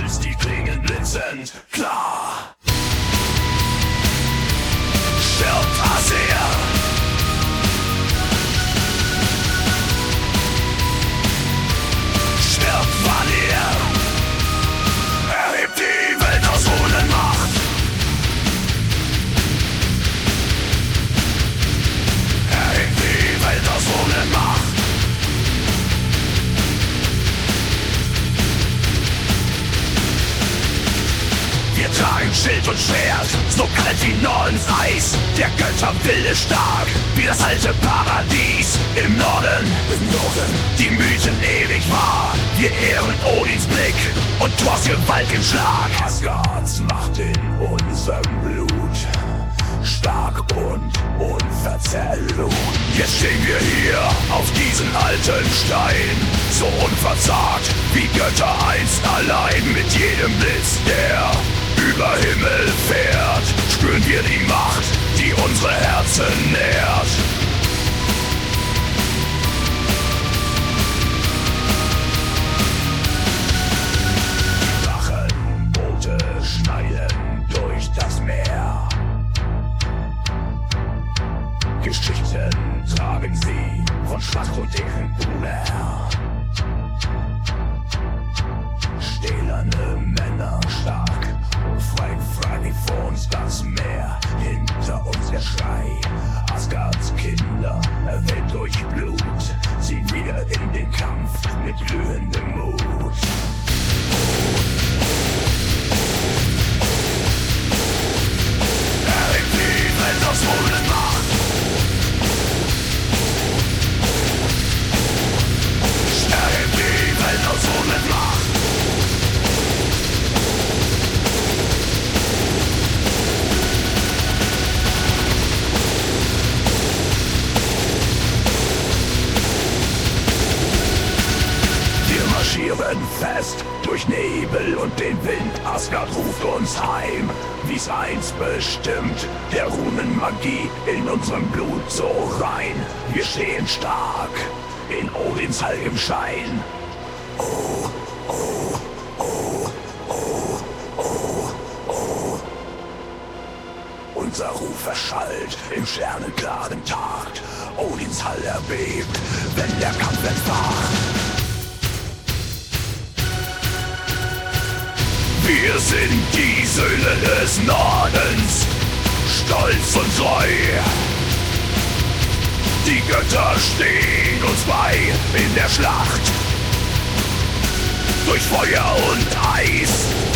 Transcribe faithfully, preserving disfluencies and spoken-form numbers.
Himmels die Klingen blitzend klar. Stirbt Aser, stirbt Valir, erhebt die Welt aus Runenmacht. Erhebt die Welt aus Runenmacht. Wir tragen Schild und Schwert, so kalt wie Nordens Eis. Der Götterwille stark, wie das alte Paradies. Im Norden, im Norden, die Mythen ewig wahr. Wir ehren Odins Blick und Thors Gewaltenschlag. Asgards Macht in unserem Blut, stark und unverzerrt. Jetzt stehen wir hier auf diesen alten Stein, so unverzagt wie Götter einst allein. Mit jedem Blitz, der über Himmel fährt, spüren wir die Macht, die unsere Herzen nährt. Die Drachenboote schneiden durch das Meer. Geschichten tragen sie von Schlacht und deren Bruder. Stählerne Männer stark, frei, frei vor uns das Meer, hinter uns der Schrei. Asgards Kinder, erwählt durch Blut, ziehen wieder in den Kampf mit glühendem Mut. Erhebt die Welt aus Runenmacht. Erhebt die Welt aus Runenmacht. Marschieren fest durch Nebel und den Wind. Asgard ruft uns heim, wie's einst bestimmt. Der Runenmagie in unserem Blut so rein. Wir stehen stark in Odins heilgem Schein. Oh, oh, oh, oh, oh, oh. Unser Ruf verschallt im sternenklaren Tag. Odins Hall erbebt, wenn der Kampf entfacht. Wir sind die Söhne des Nordens, stolz und treu. Die Götter stehen uns bei in der Schlacht, durch Feuer und Eis.